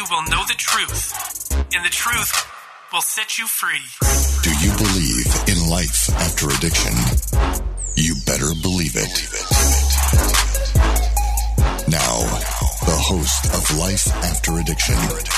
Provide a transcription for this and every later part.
you will know the truth, and the truth will set you free. Do you believe in life after addiction? You better believe it. Now, the host of Life After Addiction.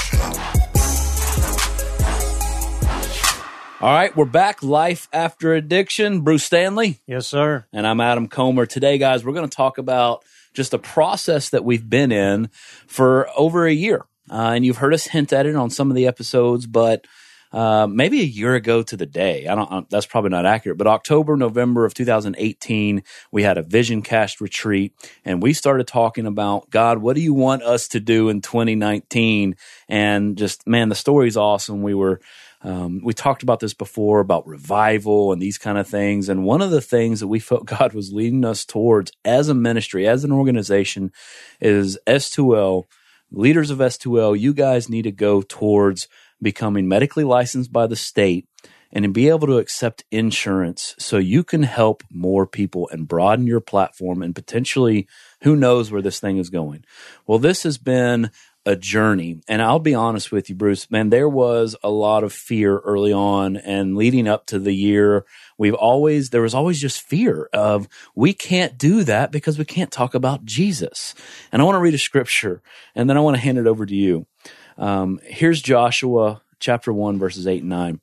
All right, we're back. Life After Addiction. Bruce Stanley. Yes, sir. And I'm Adam Comer. Today, guys, we're going to talk about just a process that we've been in for over a year. And you've heard us hint at it on some of the episodes, but maybe a year ago to the day. That's probably not accurate, but October, November of 2018, we had a Vision Cast retreat, and we started talking about, God, what do you want us to do in 2019? And just, man, the story's awesome. We talked about this before, about revival and these kind of things. And one of the things that we felt God was leading us towards as a ministry, as an organization, is S2L. Leaders of S2L, you guys need to go towards becoming medically licensed by the state and be able to accept insurance so you can help more people and broaden your platform and potentially, who knows where this thing is going. Well, this has been a journey. And I'll be honest with you, Bruce, man, there was a lot of fear early on and leading up to the year. There was always just fear of, we can't do that because we can't talk about Jesus. And I want to read a scripture and then I want to hand it over to you. Here's Joshua chapter 1, verses 8 and 9.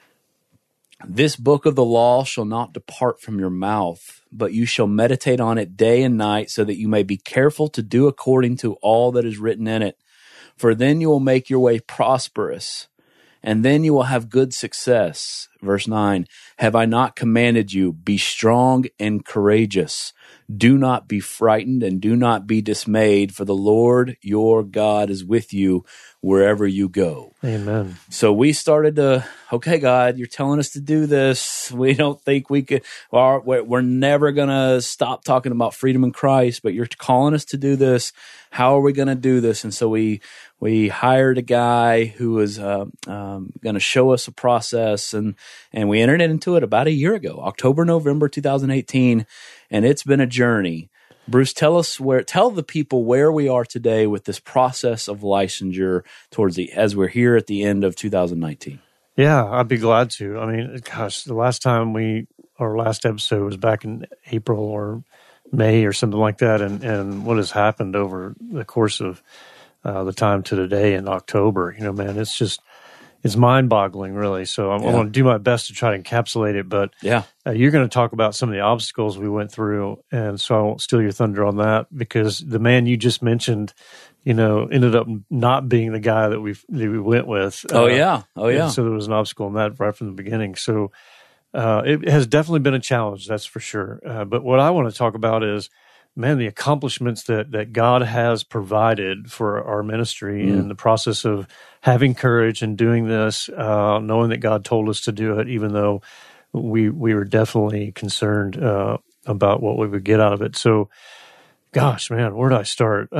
This book of the law shall not depart from your mouth, but you shall meditate on it day and night so that you may be careful to do according to all that is written in it. For then you will make your way prosperous, and then you will have good success. Verse 9, have I not commanded you, be strong and courageous. Do not be frightened and do not be dismayed, for the Lord your God is with you wherever you go. Amen. So we started to, okay, God, you're telling us to do this. We don't think we could, we're never going to stop talking about freedom in Christ, but you're calling us to do this. How are we going to do this? And so we hired a guy who was going to show us a process, and we entered into it about a year ago, October, November 2018, and it's been a journey. Bruce, tell the people where we are today with this process of licensure as we're here at the end of 2019. Yeah, I'd be glad to. I mean, gosh, the last episode was back in April or May or something like that, and what has happened over the course of the time to today in October, man, it's mind-boggling, really. So I want to do my best to try to encapsulate it, but you're going to talk about some of the obstacles we went through, and so I won't steal your thunder on that, because the man you just mentioned, ended up not being the guy that we went with. Oh yeah. So there was an obstacle in that right from the beginning. So it has definitely been a challenge, that's for sure. But what I want to talk about is, man, the accomplishments that God has provided for our ministry in the process of having courage and doing this, knowing that God told us to do it, even though we were definitely concerned about what we would get out of it. So, gosh, man, where do I start?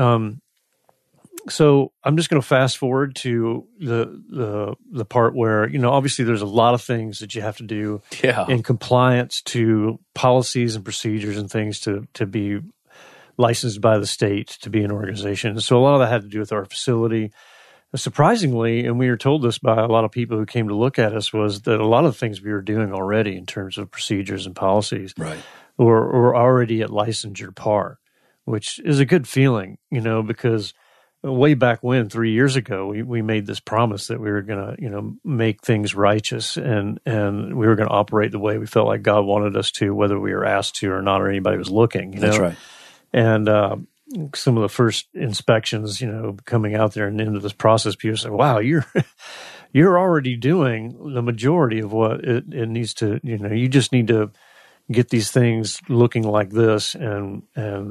So I'm just going to fast forward to the part where, obviously there's a lot of things that you have to do in compliance to policies and procedures and things to be licensed by the state to be an organization. So a lot of that had to do with our facility. Surprisingly, and we were told this by a lot of people who came to look at us, was that a lot of the things we were doing already in terms of procedures and policies were already at licensure par, which is a good feeling, because way back when, 3 years ago, we made this promise that we were going to, make things righteous and we were going to operate the way we felt like God wanted us to, whether we were asked to or not, or anybody was looking. That's right. And some of the first inspections, coming out there and into this process, people say, "Wow, you're already doing the majority of what it needs to. You just need to get these things looking like this, and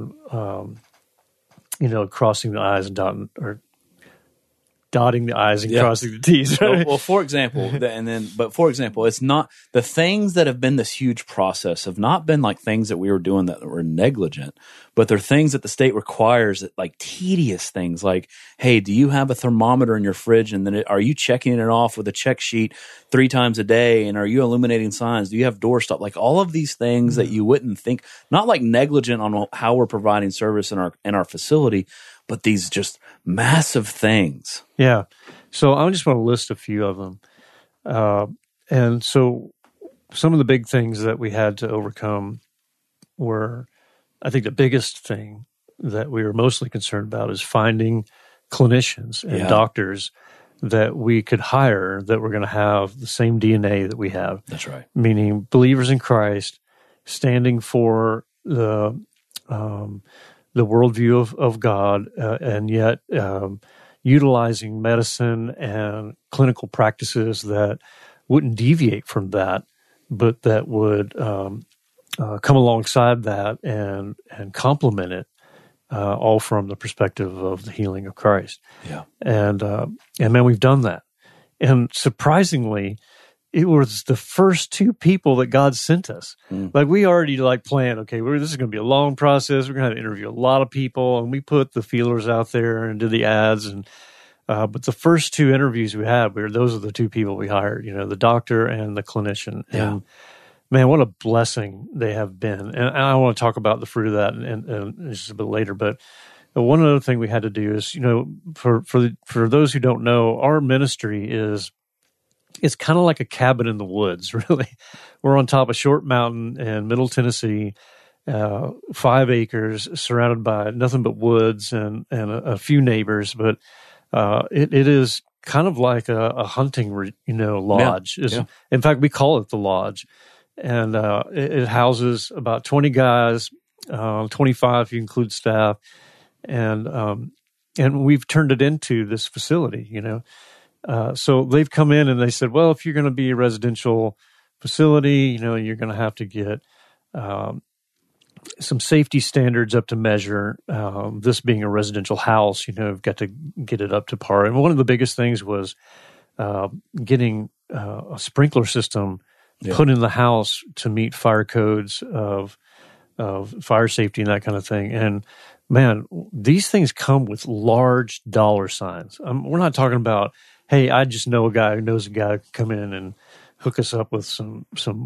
crossing the I's and dotting the I's and crossing the T's." Right? Well, for example, it's not the things that have been this huge process have not been like things that we were doing that were negligent, but they're things that the state requires, that like tedious things like, hey, do you have a thermometer in your fridge? And then are you checking it off with a check sheet 3 times a day? And are you illuminating signs? Do you have door stop? Like all of these things that you wouldn't think, not like negligent on how we're providing service in our facility, but these just massive things. Yeah. So I just want to list a few of them. And so some of the big things that we had to overcome were, I think the biggest thing that we were mostly concerned about is finding clinicians and doctors that we could hire that were going to have the same DNA that we have. That's right. Meaning believers in Christ, standing for the worldview of God, and yet utilizing medicine and clinical practices that wouldn't deviate from that, but that would come alongside that and complement it, all from the perspective of the healing of Christ. Yeah. And man, we've done that. And surprisingly, it was the first two people that God sent us. Like we already planned, okay, this is going to be a long process. We're going to interview a lot of people, and we put the feelers out there and did the ads. And but the first two interviews we had, those are the two people we hired. The doctor and the clinician. Yeah. And man, what a blessing they have been. And I want to talk about the fruit of that and just a bit later. But one other thing we had to do is, for those who don't know, our ministry it's kind of like a cabin in the woods, really. We're on top of Short Mountain in Middle Tennessee, 5 acres, surrounded by nothing but woods and a few neighbors. But it is kind of like a hunting, lodge. Yeah. In fact, we call it the lodge. And it houses about 20 guys, 25 if you include staff. And we've turned it into this facility, So they've come in and they said, well, if you're going to be a residential facility, you're going to have to get some safety standards up to measure. This being a residential house, we've got to get it up to par. And one of the biggest things was getting a sprinkler system put in the house to meet fire codes of fire safety and that kind of thing. And man, these things come with large dollar signs. We're not talking about, hey, I just know a guy who knows a guy who can come in and hook us up with some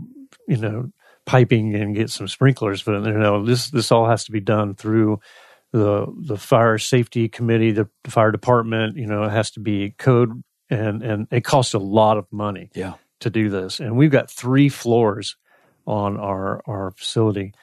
piping and get some sprinklers. But this all has to be done through the fire safety committee, the fire department. It has to be code, and it costs a lot of money to do this. And we've got 3 floors on our facility,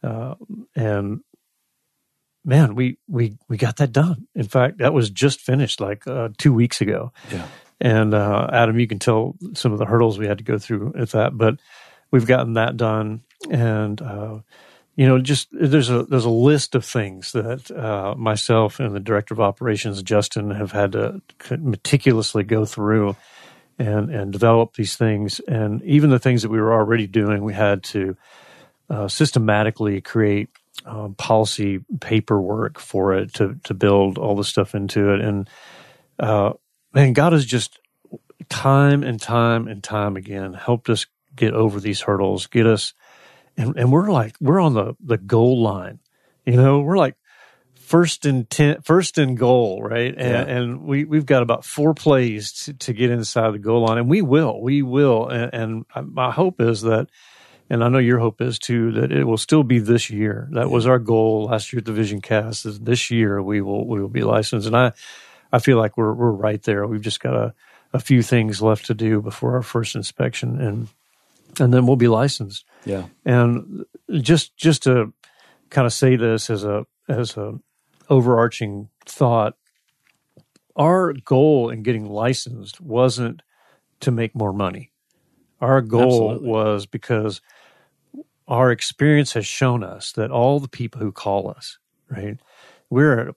and man, we got that done. In fact, that was just finished 2 weeks ago. Yeah. And Adam, you can tell some of the hurdles we had to go through at that, but we've gotten that done. And just there's a list of things that myself and the director of operations, Justin, have had to meticulously go through and develop these things. And even the things that we were already doing, we had to systematically create policy paperwork for it to build all the stuff into it. And man, God has just time and time and time again helped us get over these hurdles, get us, and we're on the goal line. We're like first and goal, right? And we've got about 4 plays to get inside the goal line, and we will. And my hope is that, and I know your hope is too, that it will still be this year. That was our goal last year at the Vision Cast. Is this year we will be licensed, and I feel like we're right there. We've just got a few things left to do before our first inspection, and then we'll be licensed. Yeah. And just to kind of say this as a overarching thought, our goal in getting licensed wasn't to make more money. Our goal was because our experience has shown us that all the people who call us, right, we're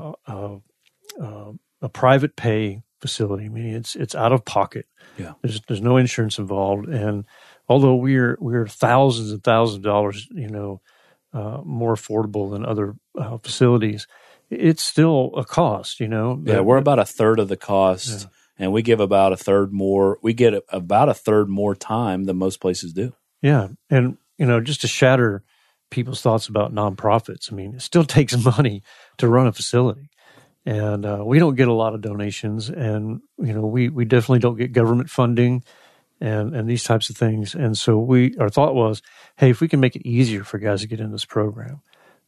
a private pay facility, meaning it's out of pocket. Yeah. There's no insurance involved, and although we're thousands and thousands of dollars, more affordable than other facilities, it's still a cost. Yeah, we're about a third of the cost, and we give about a third more. We get about a third more time than most places do. Yeah, and just to shatter people's thoughts about nonprofits, I mean, it still takes money to run a facility. And we don't get a lot of donations, and we definitely don't get government funding, and these types of things. And so our thought was, hey, if we can make it easier for guys to get in this program,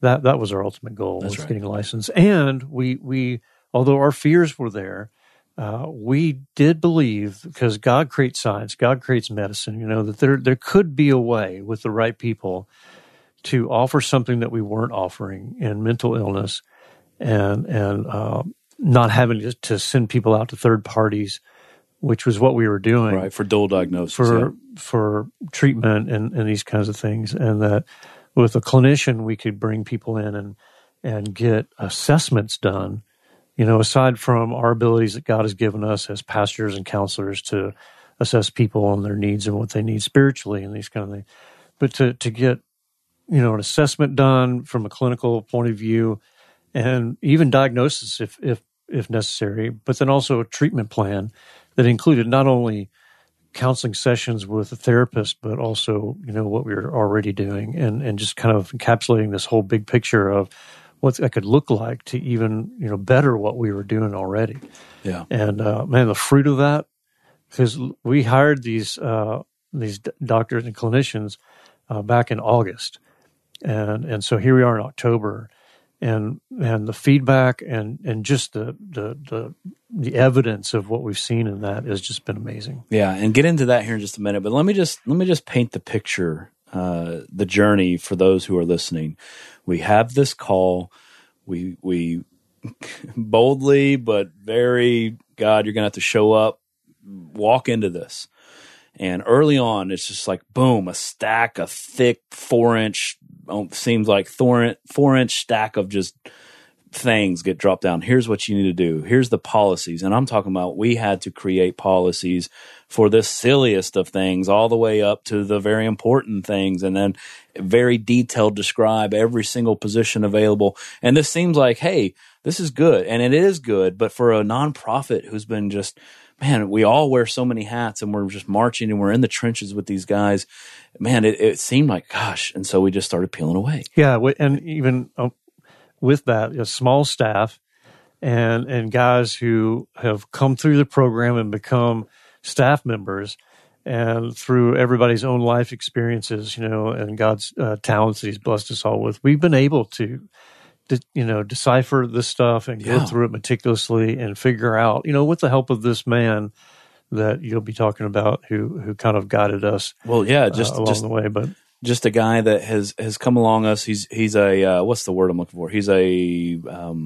that was our ultimate goal, That's was right. getting licensed. And we although our fears were there, we did believe, because God creates science, God creates medicine, that there could be a way with the right people to offer something that we weren't offering in mental illness, and not having to send people out to third parties, which was what we were doing, right, for dual diagnosis, for treatment and these kinds of things. And that with a clinician, we could bring people in and get assessments done, aside from our abilities that God has given us as pastors and counselors to assess people on their needs and what they need spiritually and these kind of things. But to get, an assessment done from a clinical point of view, and even diagnosis if necessary, but then also a treatment plan that included not only counseling sessions with a therapist, but also, what we were already doing, and just kind of encapsulating this whole big picture of what that could look like to even, better what we were doing already. Yeah. And man, the fruit of that, because we hired these doctors and clinicians back in August, and so here we are in October, and the feedback and just the evidence of what we've seen in that has just been amazing. Yeah, and get into that here in just a minute. But let me just paint the picture, the journey for those who are listening. We have this call. We boldly but very, God, you're going to have to show up, walk into this. And early on, it's just like, boom, a thick 4-inch, seems like 4-inch stack of just things get dropped down. Here's what you need to do. Here's the policies. And I'm talking about, we had to create policies for the silliest of things all the way up to the very important things, and then very detailed describe every single position available. And this seems like, hey, this is good. And it is good. But for a nonprofit who's been just, man, we all wear so many hats and we're just marching and we're in the trenches with these guys. Man, it seemed like, gosh. And so we just started peeling away. Yeah. And even with that, a small staff and guys who have come through the program and become staff members, and through everybody's own life experiences, and God's talents that He's blessed us all with, we've been able to decipher this stuff and go through it meticulously and figure out, with the help of this man that you'll be talking about, who kind of guided us. Well, yeah, along the way, but just a guy that has come along us. He's a what's the word I'm looking for? He's a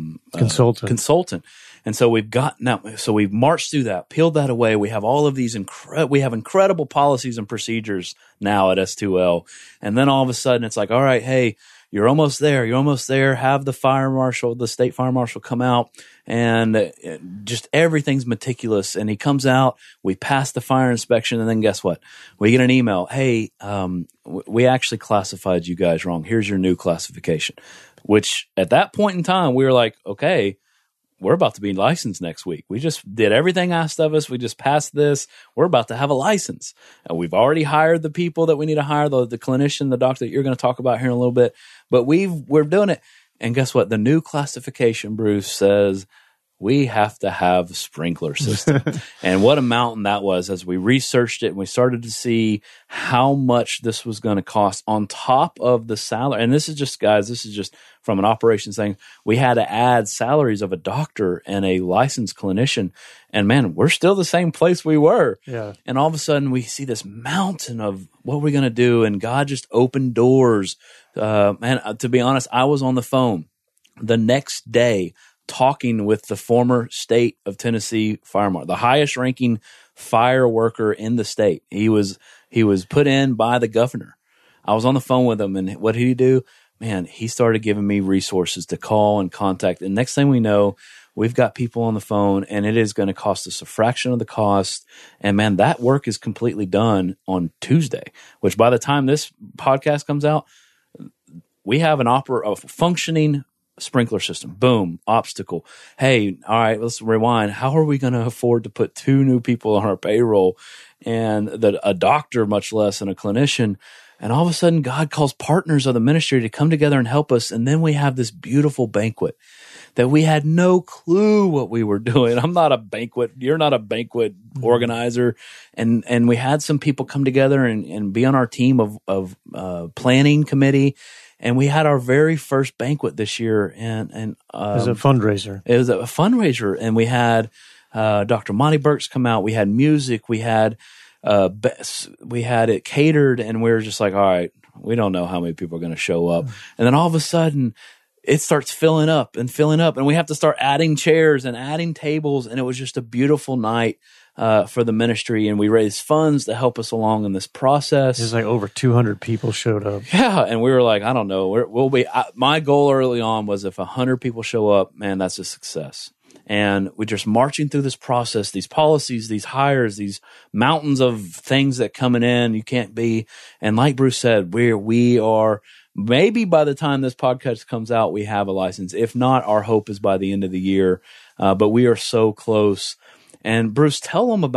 consultant. And so we've marched through that, peeled that away. We have all of these incredible policies and procedures now at S2L. And then all of a sudden it's like, all right, hey, you're almost there. Have the state fire marshal come out, and just everything's meticulous. And he comes out, we pass the fire inspection, and then guess what? We get an email. Hey, we actually classified you guys wrong. Here's your new classification, which at that point in time, we were like, okay, we're about to be licensed next week. We just did everything asked of us. We just passed this. We're about to have a license. And we've already hired the people that we need to hire, the clinician, the doctor that you're going to talk about here in a little bit. But we're doing it. And guess what? The new classification, Bruce, says we have to have a sprinkler system. And what a mountain that was as we researched it and we started to see how much this was going to cost on top of the salary. And this is just, guys, from an operations thing. We had to add salaries of a doctor and a licensed clinician. And man, we're still the same place we were. Yeah. And all of a sudden we see this mountain of what we're going to do. And God just opened doors. Man, to be honest, I was on the phone the next day talking with the former state of Tennessee fire marshal, the highest ranking fire worker in the state. He was put in by the governor. I was on the phone with him, and what did he do? Man, he started giving me resources to call and contact. And next thing we know, we've got people on the phone, and it is going to cost us a fraction of the cost. And man, that work is completely done on Tuesday, which by the time this podcast comes out, we have a functioning sprinkler system. Boom, obstacle. Hey, all right, let's rewind. How are we going to afford to put 2 new people on our payroll and a doctor, much less, and a clinician? And all of a sudden, God calls partners of the ministry to come together and help us. And then we have this beautiful banquet that we had no clue what we were doing. I'm not a banquet. You're not a banquet organizer. And we had some people come together and be on our team of planning committee. And we had our very first banquet this year, and It was a fundraiser. it was a fundraiser, and we had Dr. Monty Burks come out. We had music. We had it catered, and we were just like, all right, we don't know how many people are going to show up. And then all of a sudden, it starts filling up, and we have to start adding chairs and adding tables, and it was just a beautiful night for the ministry, and we raised funds to help us along in this process. It was like over 200 people showed up. Yeah, and we were like, I don't know, we'll be. My goal early on was if 100 people show up, man, that's a success. And we're just marching through this process, these policies, these hires, these mountains of things that coming in you can't be. And like Bruce said, we are. Maybe by the time this podcast comes out, we have a license. If not, our hope is by the end of the year. But we are so close. And Bruce, tell them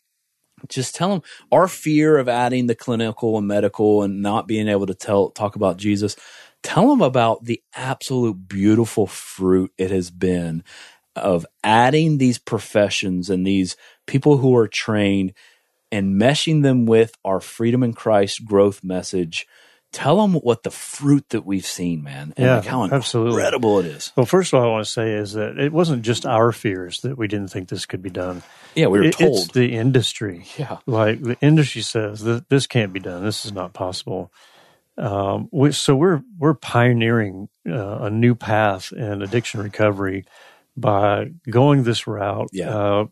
our fear of adding the clinical and medical and not being able to talk about Jesus. Tell them about the absolute beautiful fruit it has been of adding these professions and these people who are trained and meshing them with our Freedom in Christ growth message. Tell them what the fruit that we've seen, man, and like how incredible it is. Well, first of all, I want to say is that it wasn't just our fears that we didn't think this could be done. Yeah, we were told. It's the industry. Yeah. Like the industry says, this can't be done. This is not possible. So we're pioneering a new path in addiction recovery by going this route. Yeah.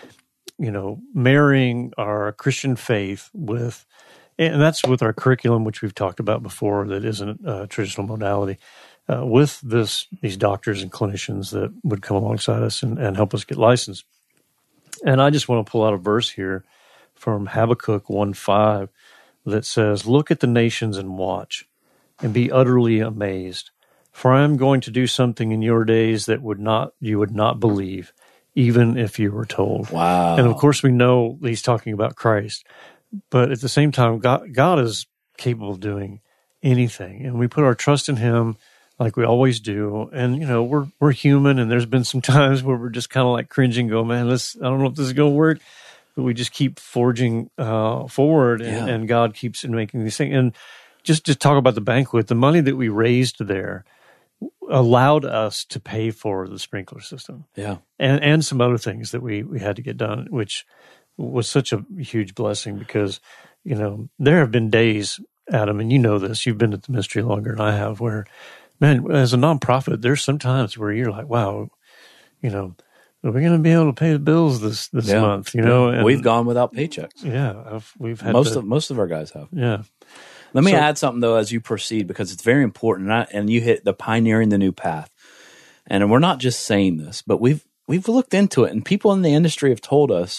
Marrying our Christian faith with. And that's with our curriculum, which we've talked about before, that isn't a traditional modality, with these doctors and clinicians that would come alongside us and help us get licensed. And I just want to pull out a verse here from Habakkuk 1:5 that says, "Look at the nations and watch, and be utterly amazed. For I am going to do something in your days that you would not believe, even if you were told." Wow. And of course, we know he's talking about Christ. But at the same time, God is capable of doing anything, and we put our trust in Him, like we always do. And we're human, and there's been some times where we're just kind of like cringing, go, man, I don't know if this is going to work, but we just keep forging forward, and God keeps making these things. And just to talk about the banquet, the money that we raised there allowed us to pay for the sprinkler system, and some other things that we had to get done, which was such a huge blessing because, there have been days, Adam, and you know this, you've been at the ministry longer than I have, where, man, as a nonprofit, there's some times where you're like, wow, are we going to be able to pay the bills this month? And we've gone without paychecks. Yeah, we've had most of our guys have. Yeah. Let me add something though as you proceed, because it's very important, and you hit the pioneering the new path. And we're not just saying this, but we've looked into it, and people in the industry have told us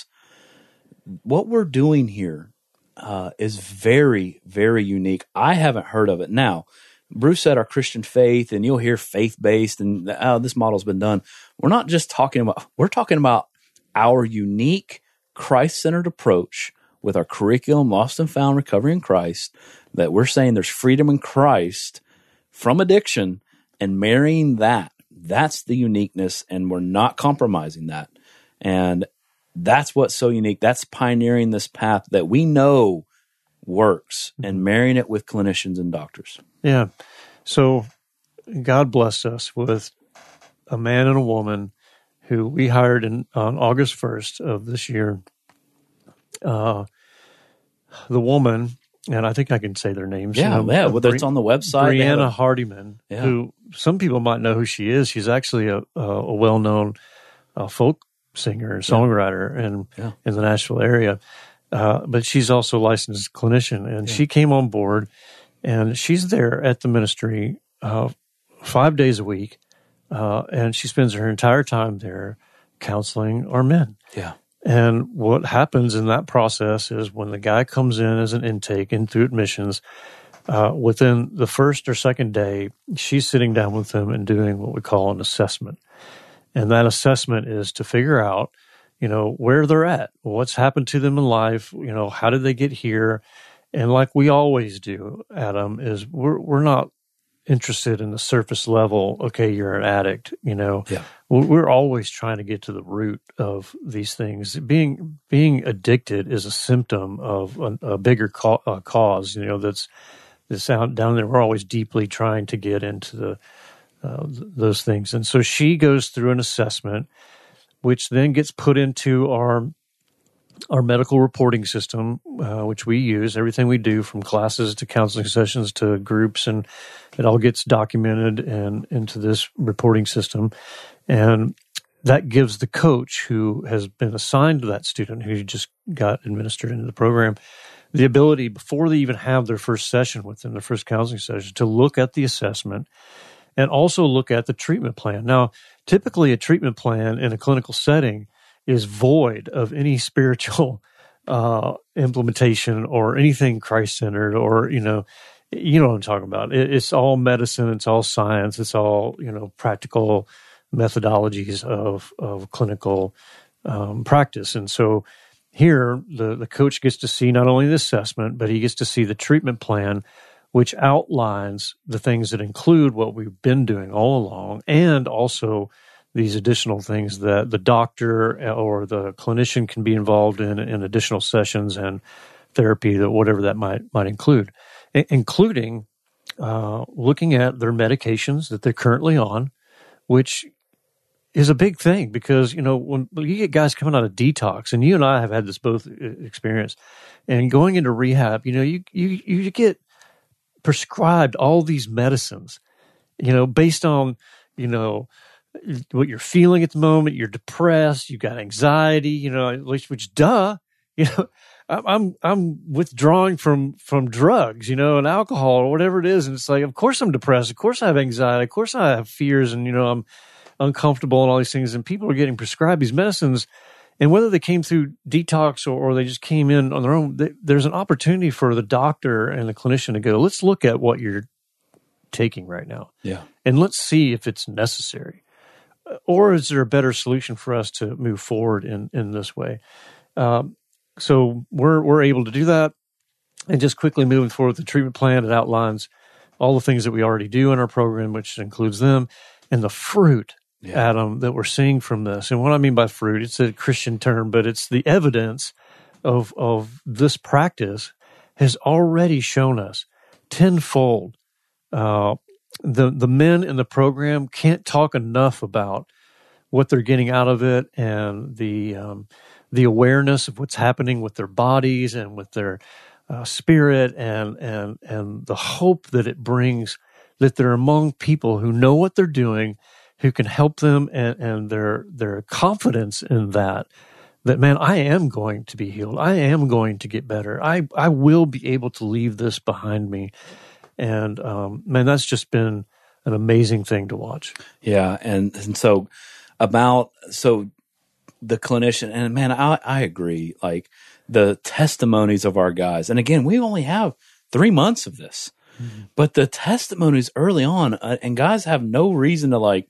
what we're doing here is very, very unique. I haven't heard of it. Now, Bruce said our Christian faith, and you'll hear faith-based, and this model's been done. We're not just talking about, we're talking about our unique Christ-centered approach with our curriculum, Lost and Found, Recovery in Christ, that we're saying there's freedom in Christ from addiction, and marrying that. That's the uniqueness, and we're not compromising that. And that's what's so unique. That's pioneering this path that we know works, and marrying it with clinicians and doctors. Yeah. So God blessed us with a man and a woman who we hired on August 1st of this year. The woman, and I think I can say their names. Whether it's on the website. Brianna Hardiman, who some people might know who she is. She's actually a well-known folk singer, songwriter in the Nashville area. But she's also a licensed clinician, and she came on board, and she's there at the ministry 5 days a week, and she spends her entire time there counseling our men. Yeah. And what happens in that process is when the guy comes in as an intake and through admissions, within the first or second day, she's sitting down with them and doing what we call an assessment. And that assessment is to figure out, where they're at, what's happened to them in life, how did they get here? And like we always do, Adam, is we're not interested in the surface level, okay, you're an addict, We're always trying to get to the root of these things. Being addicted is a symptom of a bigger cause, that's down there. We're always deeply trying to get into those things. And so she goes through an assessment, which then gets put into our medical reporting system, which we use. Everything we do, from classes to counseling sessions to groups, and it all gets documented and into this reporting system. And that gives the coach who has been assigned to that student, who just got administered into the program, the ability, before they even have their first session with them, their first counseling session, to look at the assessment and also look at the treatment plan. Now, typically a treatment plan in a clinical setting is void of any spiritual implementation or anything Christ-centered, or, you know what I'm talking about. It's all medicine, it's all science, it's all, practical methodologies of clinical practice. And so here, the coach gets to see not only the assessment, but he gets to see the treatment plan, which outlines the things that include what we've been doing all along, and also these additional things that the doctor or the clinician can be involved in additional sessions and therapy, that whatever that might include, including looking at their medications that they're currently on, which is a big thing, because, when you get guys coming out of detox, and you and I have had this both experience, and going into rehab, you get prescribed all these medicines, based on, what you're feeling at the moment. You're depressed, you got anxiety, which I'm withdrawing from drugs, and alcohol or whatever it is. And it's like, of course I'm depressed. Of course I have anxiety. Of course I have fears, and, I'm uncomfortable and all these things. And people are getting prescribed these medicines. And whether they came through detox or they just came in on their own, there's an opportunity for the doctor and the clinician to go, let's look at what you're taking right now. Yeah. And let's see if it's necessary. Or is there a better solution for us to move forward in this way? So we're able to do that. And just quickly moving forward with the treatment plan, it outlines all the things that we already do in our program, which includes them, and the fruit, Adam, that we're seeing from this. And what I mean by fruit, it's a Christian term, but it's the evidence of this practice has already shown us tenfold. The men in the program can't talk enough about what they're getting out of it, and the awareness of what's happening with their bodies and with their spirit, and the hope that it brings, that they're among people who know what they're doing, who can help them, and their confidence in that, man, I am going to be healed. I am going to get better. I will be able to leave this behind me. And, man, that's just been an amazing thing to watch. Yeah. And so the clinician, and man, I agree, like the testimonies of our guys. And again, we only have 3 months of this, but the testimonies early on, and guys have no reason to like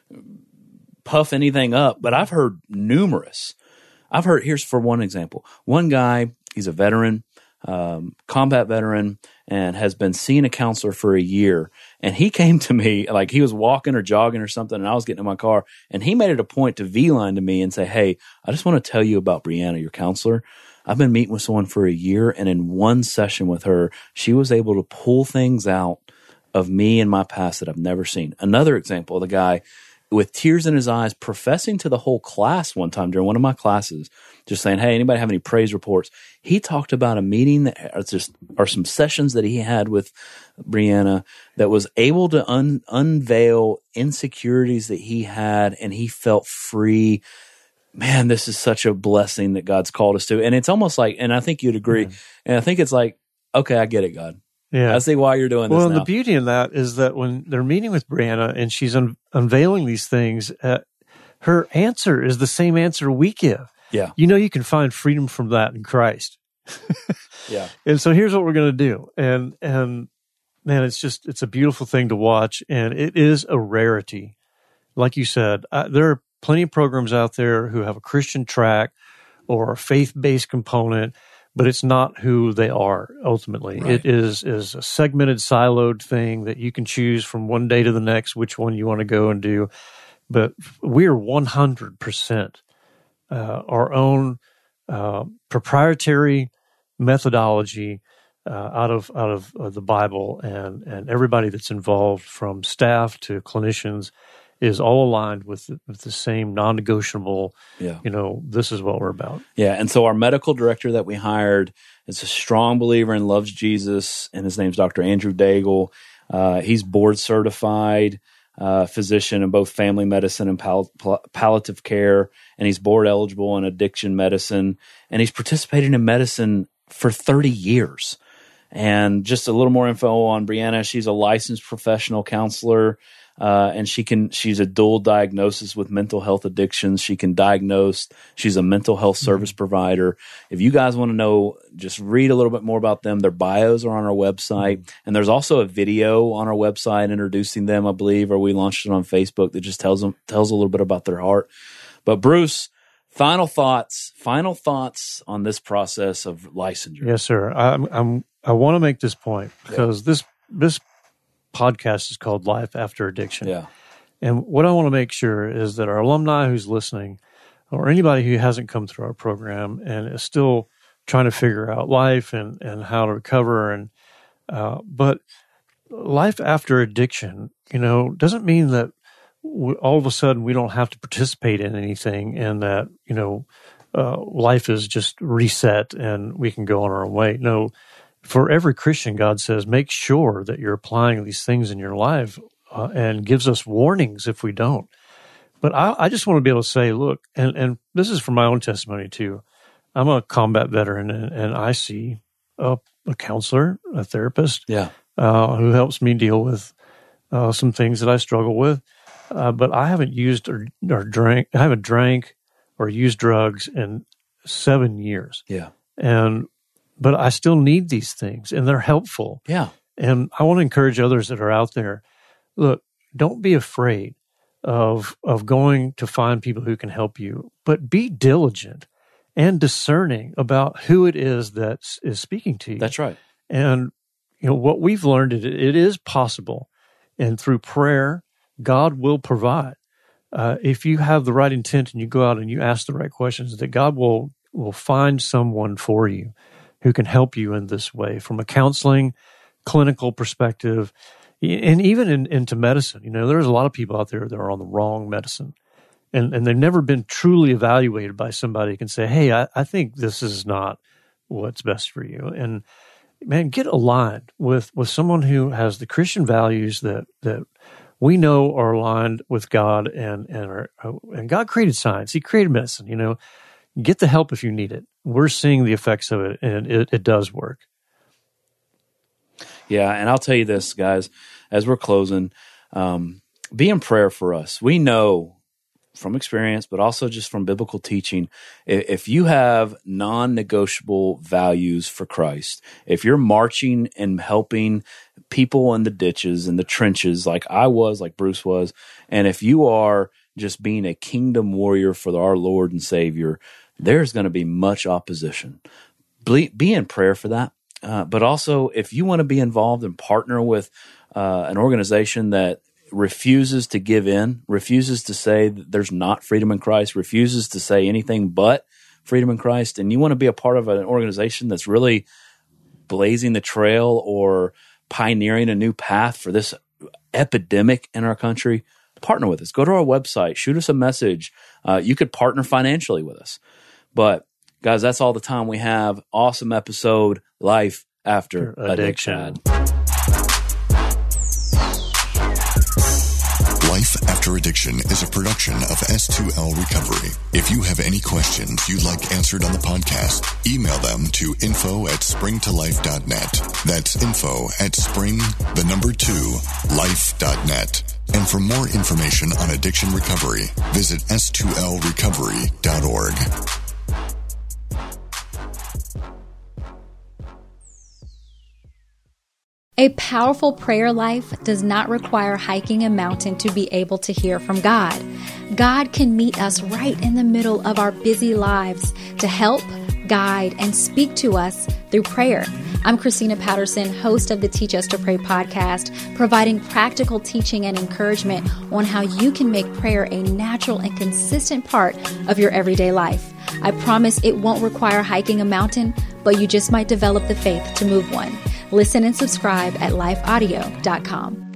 puff anything up, but I've heard numerous. Here's for one example. One guy, he's a veteran, combat veteran, and has been seeing a counselor for a year. And he came to me, like he was walking or jogging or something, and I was getting in my car, and he made it a point to V-line to me and say, hey, I just want to tell you about Brianna, your counselor. I've been meeting with someone for a year, and in one session with her, she was able to pull things out of me and my past that I've never seen. Another example, the guy with tears in his eyes professing to the whole class one time during one of my classes, just saying, hey, anybody have any praise reports? He talked about a meeting or some sessions that he had with Brianna that was able to unveil insecurities that he had, and he felt free. Man, this is such a blessing that God's called us to. And it's almost like, and I think you'd agree, and I think it's like, okay, I get it, God. Yeah, I see why you're doing this. Well, now. And the beauty in that is that when they're meeting with Brianna and she's unveiling these things, her answer is the same answer we give. Yeah. You can find freedom from that in Christ. Yeah. And so here's what we're going to do. And man, it's a beautiful thing to watch. And it is a rarity. Like you said, there are plenty of programs out there who have a Christian track or a faith-based component, but it's not who they are ultimately. Right. It is a segmented, siloed thing that you can choose from one day to the next which one you want to go and do. But we're 100% our own proprietary methodology out of the Bible, and everybody that's involved, from staff to clinicians, is all aligned with the same non-negotiable. Yeah. This is what we're about. Yeah, and so our medical director that we hired is a strong believer and loves Jesus, and his name's Dr. Andrew Daigle. He's board certified physician in both family medicine and palliative care, and he's board eligible in addiction medicine, and he's participated in medicine for 30 years. And just a little more info on Brianna. She's a licensed professional counselor, and she's a dual diagnosis with mental health addictions. She can diagnose. She's a mental health service provider. If you guys want to know, just read a little bit more about them. Their bios are on our website, and there's also a video on our website introducing them, I believe, or we launched it on Facebook that just tells a little bit about their heart. But Bruce, final thoughts on this process of licensure. Yes, sir. I want to make this point because this podcast is called Life After Addiction. Yeah. And what I want to make sure is that our alumni who's listening, or anybody who hasn't come through our program and is still trying to figure out life and how to recover, but life after addiction, doesn't mean that all of a sudden we don't have to participate in anything and that, life is just reset and we can go on our own way. No. For every Christian, God says, make sure that you're applying these things in your life and gives us warnings if we don't. But I just want to be able to say, look, and this is from my own testimony too. I'm a combat veteran, and I see a counselor, a therapist, who helps me deal with some things that I struggle with. But I haven't used or drank. I haven't drank or used drugs in 7 years. Yeah, But I still need these things, and they're helpful. Yeah. And I want to encourage others that are out there, look, don't be afraid of going to find people who can help you, but be diligent and discerning about who it is that is speaking to you. That's right. And what we've learned, it is possible. And through prayer, God will provide. If you have the right intent and you go out and you ask the right questions, that God will find someone for you who can help you in this way from a counseling, clinical perspective, and even into medicine. There's a lot of people out there that are on the wrong medicine, and they've never been truly evaluated by somebody who can say, hey, I think this is not what's best for you. And man, get aligned with someone who has the Christian values that we know are aligned with God, and God created science. He created medicine, Get the help if you need it. We're seeing the effects of it, and it does work. Yeah, and I'll tell you this, guys, as we're closing, be in prayer for us. We know from experience, but also just from biblical teaching, if you have non-negotiable values for Christ, if you're marching and helping people in the ditches and the trenches like I was, like Bruce was, and if you are just being a kingdom warrior for our Lord and Savior, there's going to be much opposition. Be in prayer for that. But also, if you want to be involved and partner with an organization that refuses to give in, refuses to say that there's not freedom in Christ, refuses to say anything but freedom in Christ, and you want to be a part of an organization that's really blazing the trail or pioneering a new path for this epidemic in our country, partner with us. Go to our website, shoot us a message. You could partner financially with us. But guys, that's all the time we have. Awesome episode, Life After Addiction. Life After Addiction is a production of S2L Recovery. If you have any questions you'd like answered on the podcast, email them to info@springtolife.net. That's info@spring2life.net. And for more information on addiction recovery, visit s2lrecovery.org. A powerful prayer life does not require hiking a mountain to be able to hear from God. God can meet us right in the middle of our busy lives to help, guide, and speak to us through prayer. I'm Christina Patterson, host of the Teach Us to Pray podcast, providing practical teaching and encouragement on how you can make prayer a natural and consistent part of your everyday life. I promise it won't require hiking a mountain, but you just might develop the faith to move one. Listen and subscribe at lifeaudio.com.